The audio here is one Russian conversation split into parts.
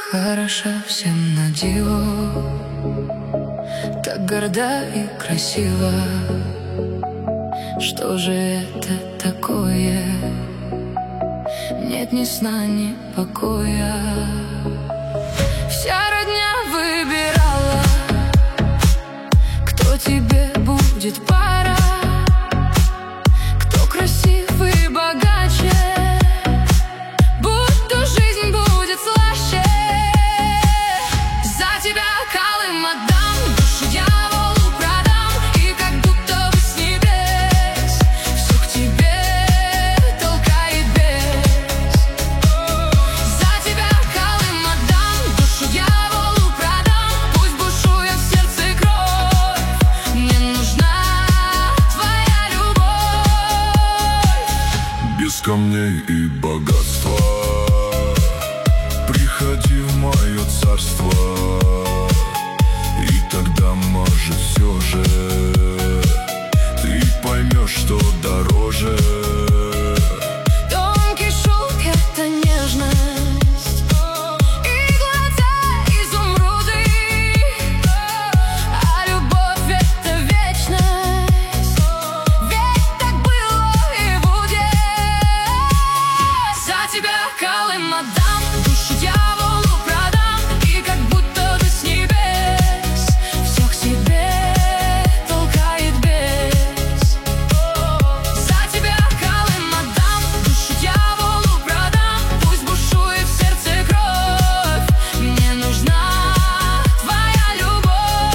Хороша всем на диво, так горда и красива. Что же это такое? Нет ни сна, ни покоя. Вся родня выбирала, кто тебе будет пара, кто красивый, богаче, будто жизнь будет слаще. За тебя Колым отдам, душу дьяволу продам, и как будто бы с небес все к тебе толкает бес. За тебя Колым отдам, душу дьяволу продам, пусть бушует в сердце кровь, мне нужна твоя любовь. Без камней и богатства приходи в мое царство, и тогда, может, все же ты поймешь, что дороже. Тонкий шелк — это нежность, и глаза изумруды, а любовь — это вечность, ведь так было и будет. За тебя Колым отдам, душу дьяволу продам, и как будто бы с небес все к тебе толкает бес. За тебя Колым отдам, душу дьяволу продам, пусть бушует в сердце кровь, мне нужна твоя любовь.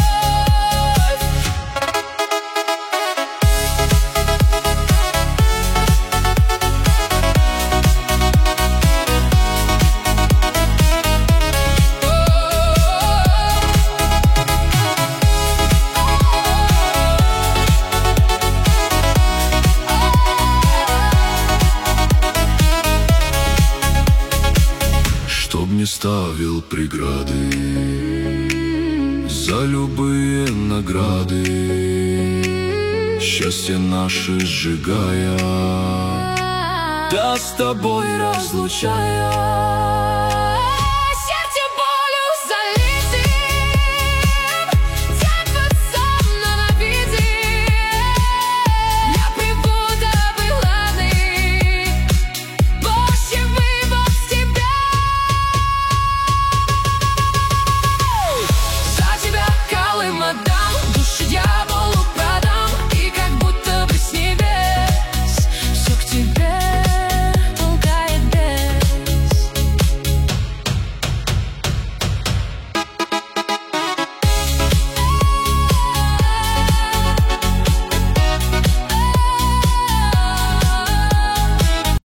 Чтоб не ставил преграды за любые награды, счастье наше сжигая, да с тобой разлучая.